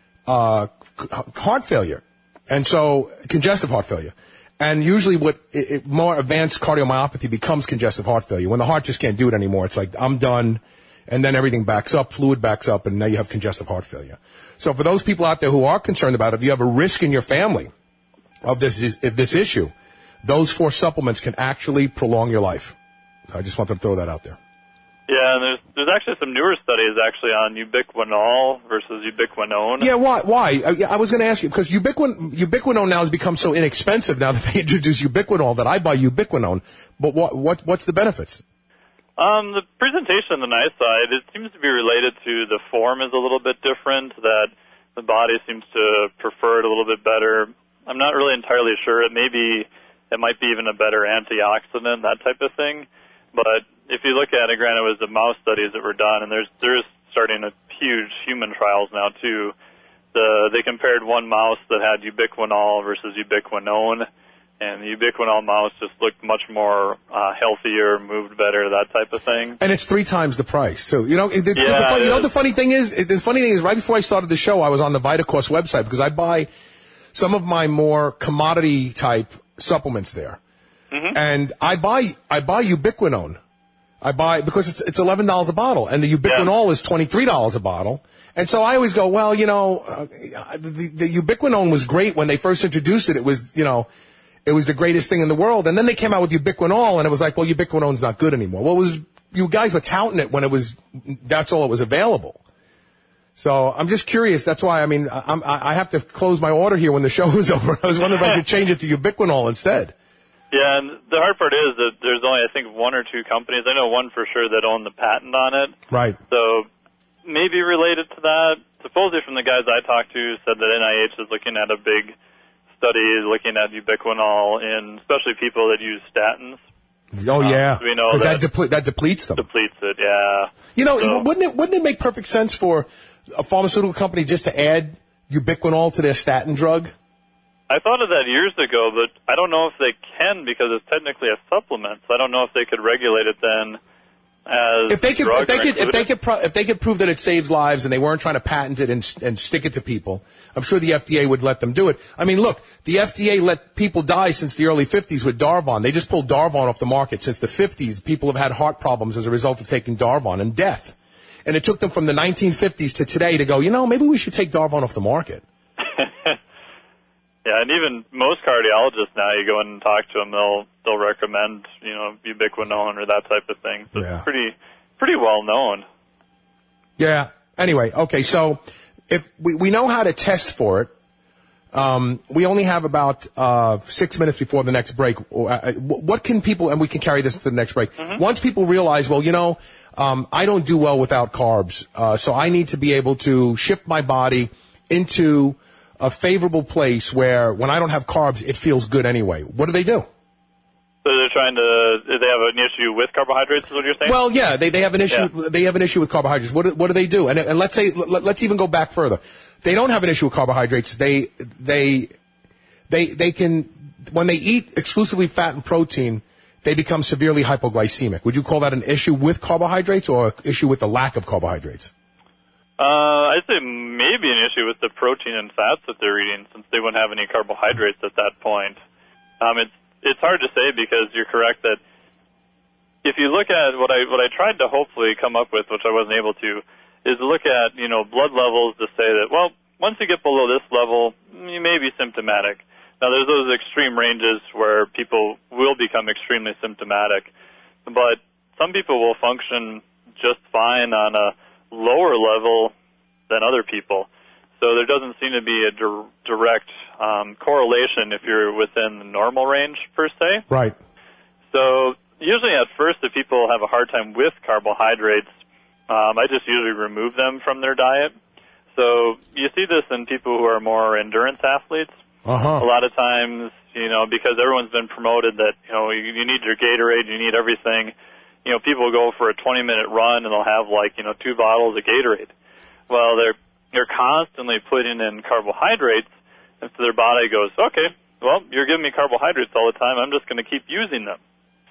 heart failure, and so congestive heart failure. And usually more advanced cardiomyopathy becomes congestive heart failure. When the heart just can't do it anymore, it's like, I'm done, and then everything backs up, fluid backs up, and now you have congestive heart failure. So for those people out there who are concerned about it, if you have a risk in your family of this issue, those 4 supplements can actually prolong your life. So I just wanted to throw that out there. Yeah, and there's actually some newer studies actually on ubiquinol versus ubiquinone. Yeah, why? I was going to ask you, because ubiquinone now has become so inexpensive now that they introduce ubiquinol that I buy ubiquinone. But what's the benefits? The presentation on the nice side, it seems to be related to the form is a little bit different, that the body seems to prefer it a little bit better. I'm not really entirely sure. It might be even a better antioxidant, that type of thing. But if you look at it, granted, it was the mouse studies that were done, and there's starting a huge human trials now too. They compared one mouse that had ubiquinol versus ubiquinone, and the ubiquinol mouse just looked much more healthier, moved better, that type of thing. And it's 3 times the price too. The funny thing is, right before I started the show, I was on the VitaCourse website because I buy some of my more commodity type supplements there. Mm-hmm. And I buy ubiquinone. Because it's $11 a bottle, and the ubiquinol is $23 a bottle. And so I always go, well, the ubiquinone was great when they first introduced it. It was the greatest thing in the world. And then they came out with ubiquinol, and it was like, well, ubiquinone's not good anymore. Well, you guys were touting it when that's all it was available. So I'm just curious. That's why, I have to close my order here when the show is over. I was wondering if I could change it to ubiquinol instead. Yeah, and the hard part is that there's only, I think, 1 or 2 companies. I know one for sure that own the patent on it. Right. So maybe related to that. Supposedly from the guys I talked to said that NIH is looking at a big study looking at ubiquinol in especially people that use statins. Oh, yeah. So we know that depletes them. Depletes it, yeah. Wouldn't it make perfect sense for a pharmaceutical company just to add ubiquinol to their statin drug? I thought of that years ago, but I don't know if they can because it's technically a supplement. So I don't know if they could regulate it then as if they could prove that it saves lives and they weren't trying to patent it and stick it to people. I'm sure the FDA would let them do it. I mean, look, the FDA let people die since the early 50s with Darvon. They just pulled Darvon off the market. Since the 50s, people have had heart problems as a result of taking Darvon and death. And it took them from the 1950s to today to go, maybe we should take Darvon off the market. Yeah, and even most cardiologists now, you go in and talk to them, they'll recommend, ubiquinone or that type of thing. So It's pretty well known. Yeah. Anyway, okay, so if we know how to test for it, We only have about 6 minutes before the next break. What can people, and we can carry this to the next break. Once people realize, well, I don't do well without carbs, so I need to be able to shift my body into a favorable place where when I don't have carbs, it feels good anyway. What do they do? So they have an issue with carbohydrates, is what you're saying? Well, yeah, they have an issue. Yeah. They have an issue with carbohydrates. What do they do? And let's even go back further. They don't have an issue with carbohydrates. They can, when they eat exclusively fat and protein, they become severely hypoglycemic. Would you call that an issue with carbohydrates or an issue with the lack of carbohydrates? I'd say maybe an issue with the protein and fats that they're eating, since they wouldn't have any carbohydrates at that point. It's hard to say, because you're correct that if you look at what I tried to hopefully come up with, which I wasn't able to, is look at, blood levels to say that, well, once you get below this level, you may be symptomatic. Now, there's those extreme ranges where people will become extremely symptomatic, but some people will function just fine on a lower level than other people. So there doesn't seem to be a direct correlation if you're within the normal range, per se. Right. So usually at first, if people have a hard time with carbohydrates, I just usually remove them from their diet. So you see this in people who are more endurance athletes. A lot of times, because everyone's been promoted that, you need your Gatorade, you need everything. People go for a 20-minute run and they'll have 2 bottles of Gatorade. Well, they're constantly putting in carbohydrates, and so their body goes, okay, well, you're giving me carbohydrates all the time, I'm just going to keep using them.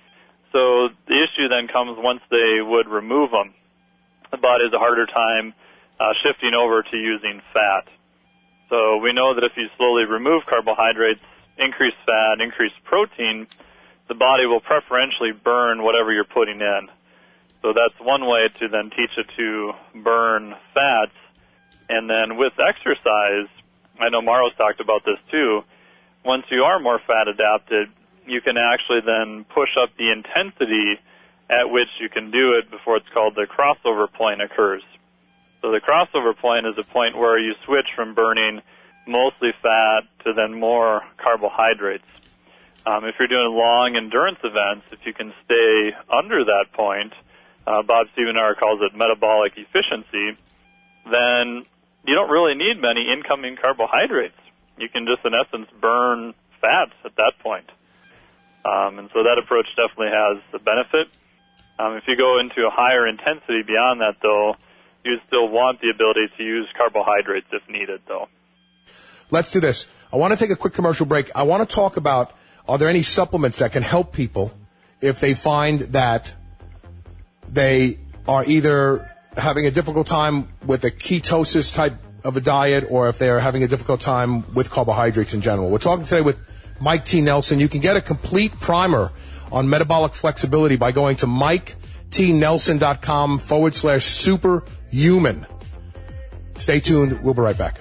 So the issue then comes once they would remove them. The body has a harder time shifting over to using fat. So we know that if you slowly remove carbohydrates, increase fat, increase protein, the body will preferentially burn whatever you're putting in. So that's one way to then teach it to burn fats. And then with exercise, I know Maro's talked about this too, once you are more fat adapted, you can actually then push up the intensity at which you can do it before it's called the crossover point occurs. So the crossover point is a point where you switch from burning mostly fat to then more carbohydrates. If you're doing long endurance events, if you can stay under that point, Bob Stevenauer calls it metabolic efficiency, then you don't really need many incoming carbohydrates. You can just, in essence, burn fats at that point. And so that approach definitely has a benefit. If you go into a higher intensity beyond that, though, you still want the ability to use carbohydrates if needed, though. Let's do this. I want to take a quick commercial break. I want to talk about, are there any supplements that can help people if they find that they are either having a difficult time with a ketosis type of a diet or if they're having a difficult time with carbohydrates in general. We're talking today with Mike T. Nelson. You can get a complete primer on metabolic flexibility by going to MikeTNelson.com/superhuman. Stay tuned. We'll be right back.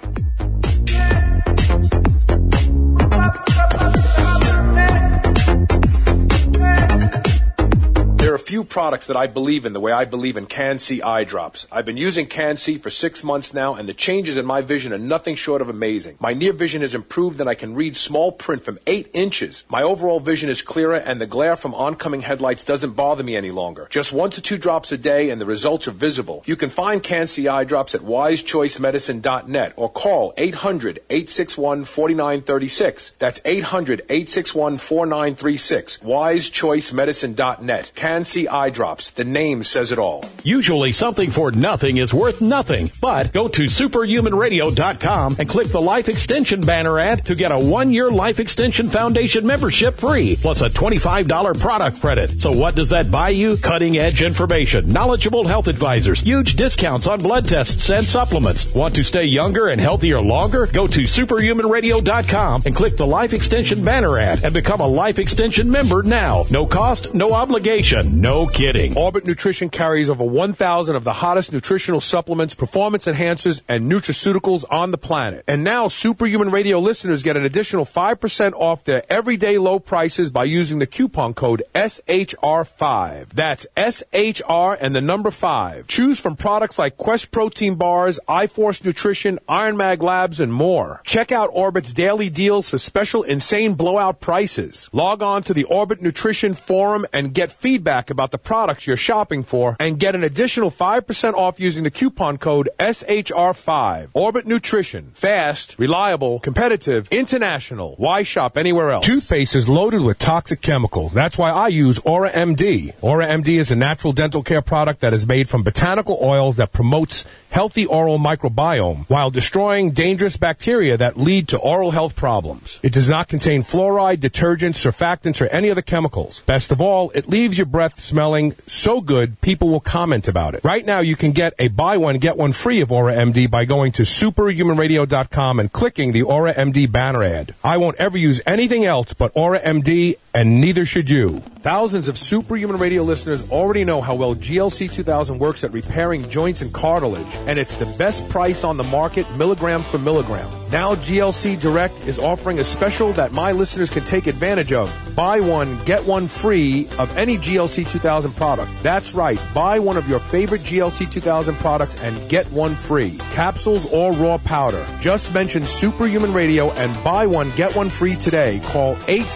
There are a few products that I believe in the way I believe in Can-C eye drops. I've been using Can-C for 6 months now, and the changes in my vision are nothing short of amazing. My near vision has improved, and I can read small print from 8 inches. My overall vision is clearer, and the glare from oncoming headlights doesn't bother me any longer. Just 1 to 2 drops a day, and the results are visible. You can find Can-C eye drops at wisechoicemedicine.net or call 800-861-4936. That's 800-861-4936. wisechoicemedicine.net. Can-C eye drops. The name says it all. Usually something for nothing is worth nothing, but go to superhumanradio.com and click the Life Extension banner ad to get a 1-year Life Extension Foundation membership free, plus a $25 product credit. So what does that buy you? Cutting-edge information, knowledgeable health advisors, huge discounts on blood tests and supplements. Want to stay younger and healthier longer? Go to superhumanradio.com and click the Life Extension banner ad and become a Life Extension member now. No cost, no obligation, no No kidding. Orbit Nutrition carries over 1,000 of the hottest nutritional supplements, performance enhancers, and nutraceuticals on the planet. And now Superhuman Radio listeners get an additional 5% off their everyday low prices by using the coupon code SHR5. That's SHR and the number 5. Choose from products like Quest Protein Bars, iForce Nutrition, Iron Mag Labs, and more. Check out Orbit's daily deals for special insane blowout prices. Log on to the Orbit Nutrition Forum and get feedback about the products you're shopping for and get an additional 5% off using the coupon code SHR5. Orbit Nutrition. Fast, reliable, competitive, international. Why shop anywhere else? Toothpaste is loaded with toxic chemicals. That's why I use Aura MD. Aura MD is a natural dental care product that is made from botanical oils that promotes healthy oral microbiome while destroying dangerous bacteria that lead to oral health problems. It does not contain fluoride, detergents, surfactants, or any other chemicals. Best of all, it leaves your breath smelling so good, people will comment about it. Right now, you can get a buy one, get one free of Aura MD by going to superhumanradio.com and clicking the Aura MD banner ad. I won't ever use anything else but Aura MD, and neither should you. Thousands of Superhuman Radio listeners already know how well GLC 2000 works at repairing joints and cartilage, and it's the best price on the market, milligram for milligram. Now GLC Direct is offering a special that my listeners can take advantage of. Buy one, get one free of any GLC 2000 product. That's right. Buy one of your favorite GLC 2000 products and get one free. Capsules or raw powder. Just mention Superhuman Radio and buy one, get one free today. Call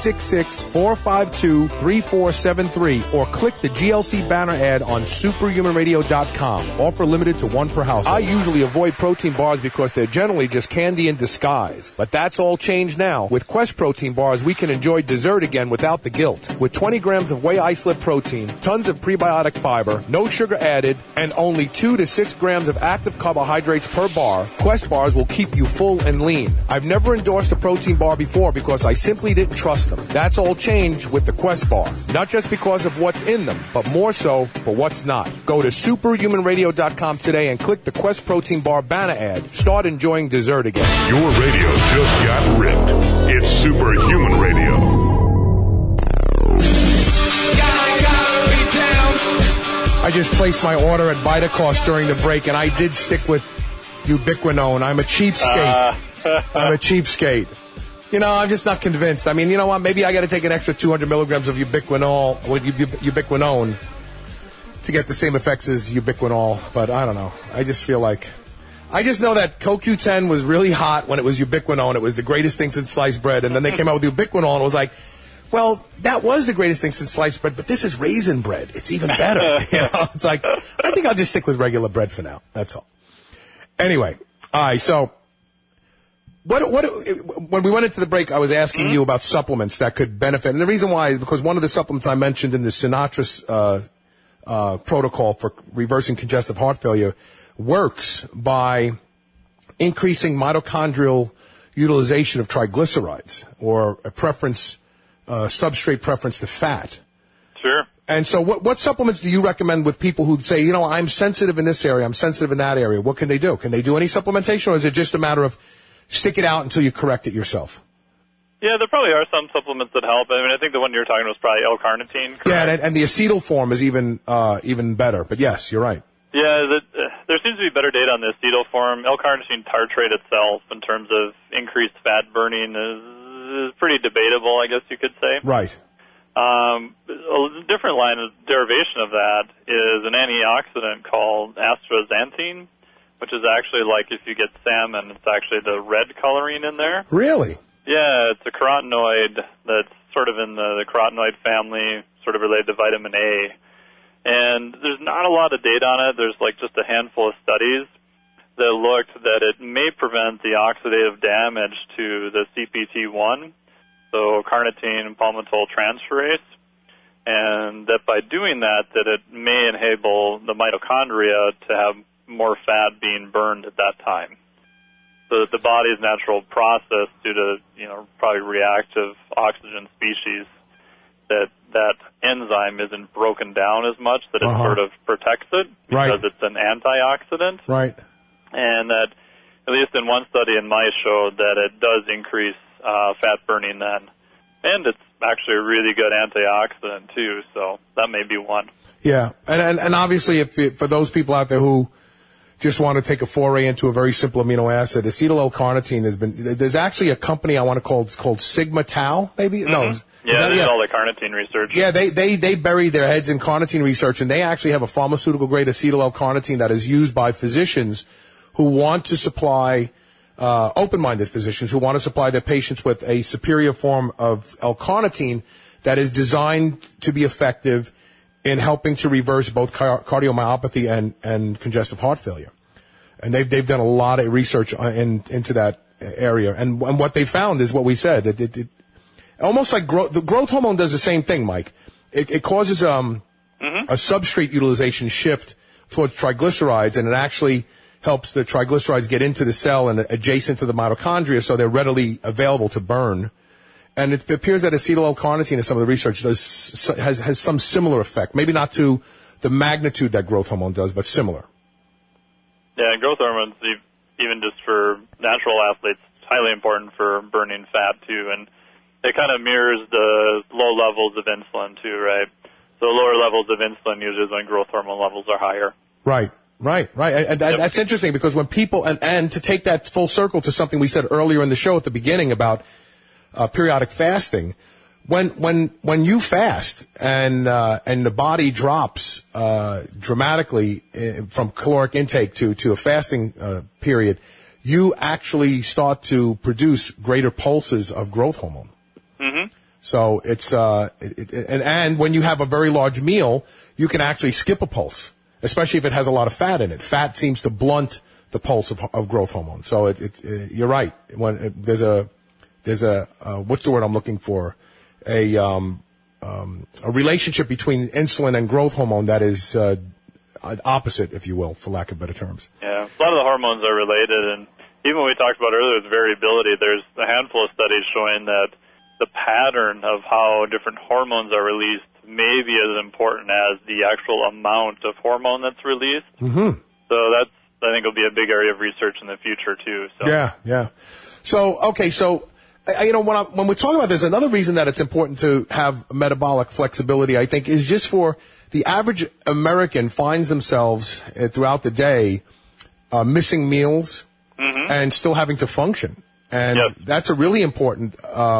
866-452-3473 or click the GLC banner ad on superhumanradio.com. Offer limited to one per household. I usually avoid protein bars because they're generally just candy in disguise. But that's all changed now. With Quest Protein Bars, we can enjoy dessert again without the guilt. With 20 grams of whey isolate protein, tons of prebiotic fiber, no sugar added, and only 2 to 6 grams of active carbohydrates per bar, Quest Bars will keep you full and lean. I've never endorsed a protein bar before because I simply didn't trust them. That's all changed with the Quest Bar. Not just because of what's in them, but more so for what's not. Go to superhumanradio.com today and click the Quest Protein Bar banner ad. Start enjoying dessert again. Your radio just got ripped. It's Superhuman Radio. I just placed my order at Vitacost during the break, and I did stick with ubiquinone. I'm a cheapskate. I'm a cheapskate. You know, I'm just not convinced. I mean, you know what? Maybe I got to take an extra 200 milligrams of ubiquinone to get the same effects as ubiquinol, but I don't know. I just feel like... I just know that CoQ10 was really hot when it was ubiquinone. It was the greatest thing since sliced bread. And then they came out with ubiquinol, and it was like, well, that was the greatest thing since sliced bread, but this is raisin bread. It's even better. You know, it's like, I think I'll just stick with regular bread for now. That's all. Anyway, all right, so when we went into the break, I was asking you about supplements that could benefit. And the reason why is because one of the supplements I mentioned in the Sinatra's protocol for reversing congestive heart failure works by increasing mitochondrial utilization of triglycerides, or a preference, substrate preference to fat. Sure. And so what supplements do you recommend with people who say, you know, I'm sensitive in this area, I'm sensitive in that area? What can they do? Can they do any supplementation, or is it just a matter of stick it out until you correct it yourself? Yeah, there probably are some supplements that help. I mean, I think the one you're talking about was probably L-carnitine, correct? Yeah, and the acetyl form is even better. But yes, you're right. Yeah, there seems to be better data on the acetyl form. L-carnitine tartrate itself, in terms of increased fat burning, is pretty debatable, I guess you could say. Right. A different line of derivation of that is an antioxidant called astaxanthin, which is actually like if you get salmon, it's actually the red coloring in there. Really? Yeah, it's a carotenoid that's sort of in the carotenoid family, sort of related to vitamin A. And there's not a lot of data on it. There's like just a handful of studies that looked that it may prevent the oxidative damage to the CPT1, so carnitine palmitoyl transferase, and that by doing that it may enable the mitochondria to have more fat being burned at that time. So that the body's natural process, due to, you know, probably reactive oxygen species, that enzyme isn't broken down as much, that it sort of protects it because it's an antioxidant. Right. And that, at least in one study in mice, showed that it does increase fat burning then. And it's actually a really good antioxidant too, so that may be one. Yeah, and obviously, for those people out there who just want to take a foray into a very simple amino acid, acetyl L-carnitine has been. There's actually a company I want to call. It's called Sigma Tau, maybe. Mm-hmm. No. Yeah, they did all the carnitine research. Yeah, they buried their heads in carnitine research, and they actually have a pharmaceutical grade acetyl L-carnitine that is used by physicians who want to supply. Open-minded physicians who want to supply their patients with a superior form of L-carnitine that is designed to be effective in helping to reverse both cardiomyopathy and congestive heart failure. And they've done a lot of research into that area. And what they found is what we said. It almost like the growth hormone does the same thing, Mike. It causes a substrate utilization shift towards triglycerides, and it actually helps the triglycerides get into the cell and adjacent to the mitochondria, so they're readily available to burn. And it appears that acetyl L-carnitine, in some of the research, has some similar effect. Maybe not to the magnitude that growth hormone does, but similar. Yeah, and growth hormones, even just for natural athletes, highly important for burning fat too, and it kind of mirrors the low levels of insulin too, right? So lower levels of insulin usually is when growth hormone levels are higher. Right. And that's interesting because when people, and to take that full circle to something we said earlier in the show at the beginning about periodic fasting, when you fast and the body drops dramatically from caloric intake to a fasting period, you actually start to produce greater pulses of growth hormone. Mm-hmm. So it's and when you have a very large meal, you can actually skip a pulse, especially if it has a lot of fat in it. Fat seems to blunt the pulse of growth hormone. So you're right. When there's a what's the word I'm looking for? A relationship between insulin and growth hormone that is opposite, if you will, for lack of better terms. Yeah, a lot of the hormones are related, and even when we talked about earlier with variability, there's a handful of studies showing that the pattern of how different hormones are released may be as important as the actual amount of hormone that's released. Mm-hmm. So that's, I think, will be a big area of research in the future too. So. Yeah. So when we're talking about this, another reason that it's important to have metabolic flexibility, I think, is just for the average American finds themselves throughout the day missing meals and still having to function. And that's a really important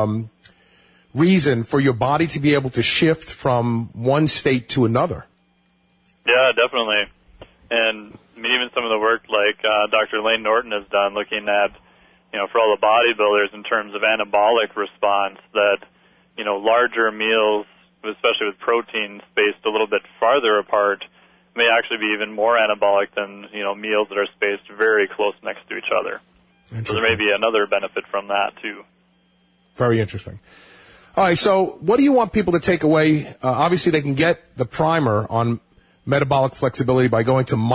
reason for your body to be able to shift from one state to another. Yeah, definitely. And I mean, even some of the work like Dr. Lane Norton has done looking at, for all the bodybuilders in terms of anabolic response, that, larger meals, especially with protein spaced a little bit farther apart, may actually be even more anabolic than, meals that are spaced very close next to each other. So there may be another benefit from that, too. Very interesting. All right, so what do you want people to take away? Obviously, they can get the primer on metabolic flexibility by going to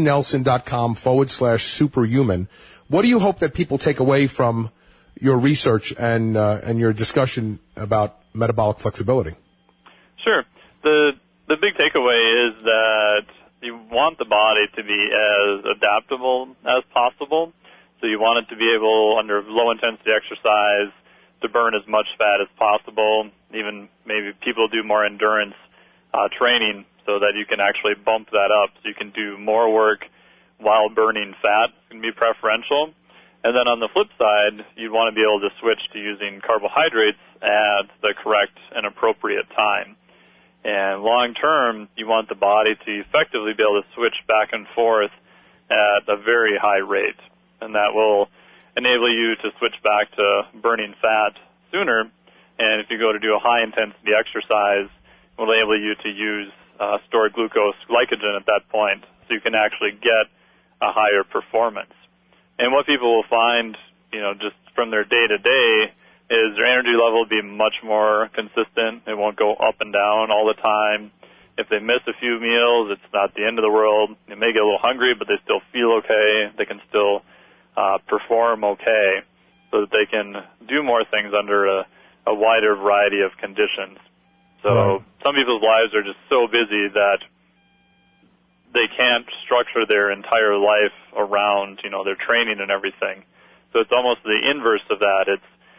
MikeTNelson.com/superhuman. What do you hope that people take away from your research and your discussion about metabolic flexibility? Sure. The big takeaway is that you want the body to be as adaptable as possible. So you want it to be able, under low-intensity exercise, to burn as much fat as possible. Even maybe people do more endurance training so that you can actually bump that up. So you can do more work while burning fat. It can be preferential. And then on the flip side, you want to be able to switch to using carbohydrates at the correct and appropriate time. And long term, you want the body to effectively be able to switch back and forth at a very high rate. And that will enable you to switch back to burning fat sooner. And if you go to do a high-intensity exercise, it will enable you to use stored glucose glycogen at that point, so you can actually get a higher performance. And what people will find, just from their day-to-day, is their energy level will be much more consistent. It won't go up and down all the time. If they miss a few meals, it's not the end of the world. They may get a little hungry, but they still feel okay. They can still perform okay, so that they can do more things under a wider variety of conditions. So some people's lives are just so busy that they can't structure their entire life around, their training and everything. So it's almost the inverse of that. It's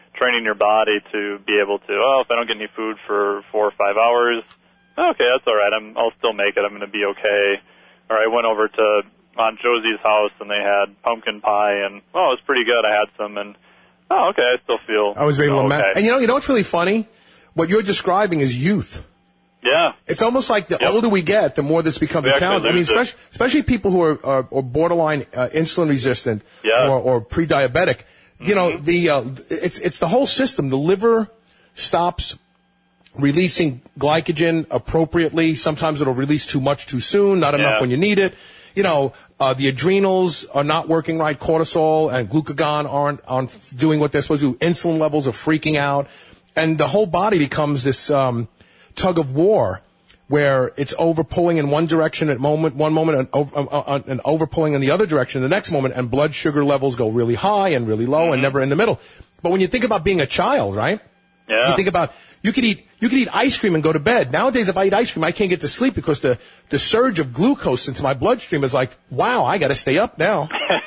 training your body to be able to, if I don't get any food for 4 or 5 hours, okay, that's all right. I'll still make it. I'm going to be okay. Or I went over to Aunt Josie's house, and they had pumpkin pie, and, it was pretty good. I had some, and, okay, I still feel I was able to okay. And you know what's really funny? What you're describing is youth. Yeah. It's almost like the older we get, the more this becomes a challenge. I mean, especially people who are borderline insulin resistant or pre-diabetic. You know, it's the whole system. The liver stops releasing glycogen appropriately. Sometimes it'll release too much too soon, not enough when you need it. You know, the adrenals are not working right. Cortisol and glucagon aren't doing what they're supposed to do. Insulin levels are freaking out. And the whole body becomes this tug of war where it's over-pulling in one direction at one moment and over-pulling in the other direction the next moment, and blood sugar levels go really high and really low and never in the middle. But when you think about being a child, right? Yeah. You think about you could eat ice cream and go to bed. Nowadays, if I eat ice cream, I can't get to sleep because the surge of glucose into my bloodstream is like, wow, I got to stay up now.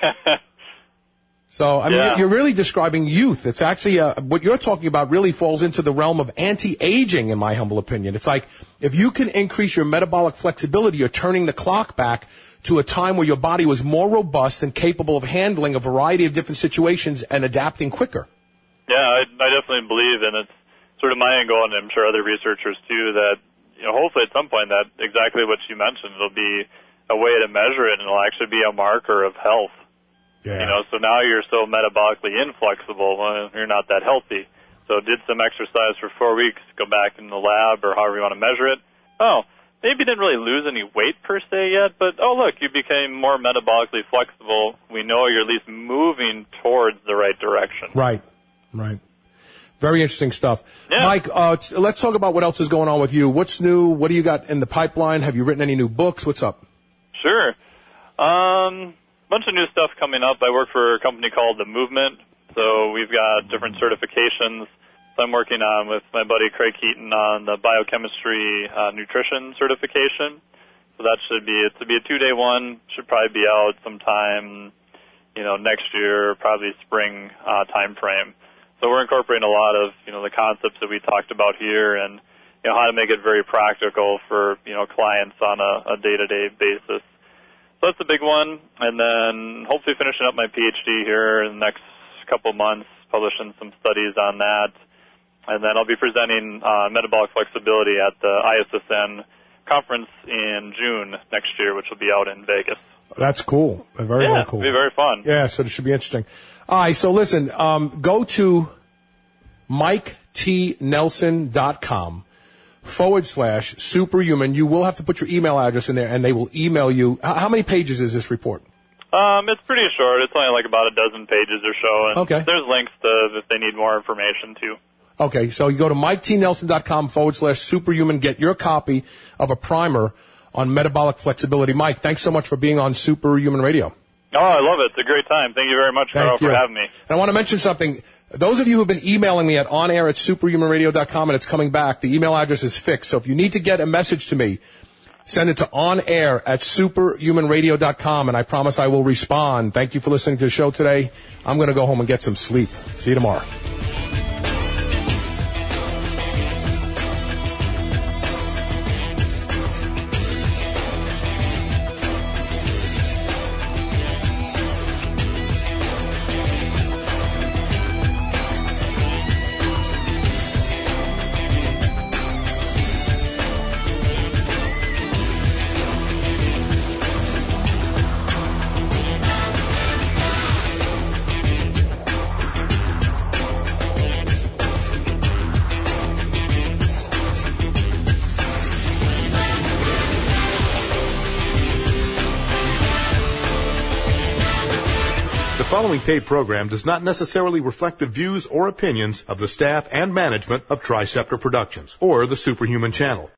So, I mean, you're really describing youth. It's actually, what you're talking about really falls into the realm of anti-aging, in my humble opinion. It's like, if you can increase your metabolic flexibility, you're turning the clock back to a time where your body was more robust and capable of handling a variety of different situations and adapting quicker. Yeah, I definitely believe, and it's sort of my end goal, and I'm sure other researchers too, that, hopefully at some point that exactly what you mentioned, it'll be a way to measure it, and it'll actually be a marker of health. Yeah. So now you're so metabolically inflexible, you're not that healthy. So did some exercise for 4 weeks, go back in the lab or however you want to measure it. Maybe you didn't really lose any weight per se yet, but look, you became more metabolically flexible. We know you're at least moving towards the right direction. Right. Very interesting stuff. Yeah. Mike, let's talk about what else is going on with you. What's new? What do you got in the pipeline? Have you written any new books? What's up? Sure. Bunch of new stuff coming up. I work for a company called The Movement, so we've got different certifications. So I'm working on with my buddy Craig Keaton on the biochemistry nutrition certification. So that should be a 2-day one. Should probably be out sometime, next year, probably spring time frame. So we're incorporating a lot of the concepts that we talked about here, and how to make it very practical for clients on a day-to-day basis. So that's a big one, and then hopefully finishing up my PhD here in the next couple of months, publishing some studies on that, and then I'll be presenting metabolic flexibility at the ISSN conference in June next year, which will be out in Vegas. That's cool. Very cool. It'll be very fun. Yeah, so it should be interesting. All right, so listen, go to MikeTNelson.com/superhuman. You will have to put your email address in there, and they will email you. How many pages is this report? It's pretty short. It's only like about a dozen pages or so. And okay. There's links to if they need more information, too. Okay, so you go to MikeTNelson.com/superhuman, get your copy of a primer on metabolic flexibility. Mike, thanks so much for being on Superhuman Radio. Oh, I love it. It's a great time. Thank you very much, Carl, for having me. And I want to mention something. Those of you who have been emailing me at onair@superhumanradio.com, and it's coming back, the email address is fixed. So if you need to get a message to me, send it to onair@superhumanradio.com, and I promise I will respond. Thank you for listening to the show today. I'm going to go home and get some sleep. See you tomorrow. The following paid program does not necessarily reflect the views or opinions of the staff and management of Triceptor Productions or the Superhuman Channel.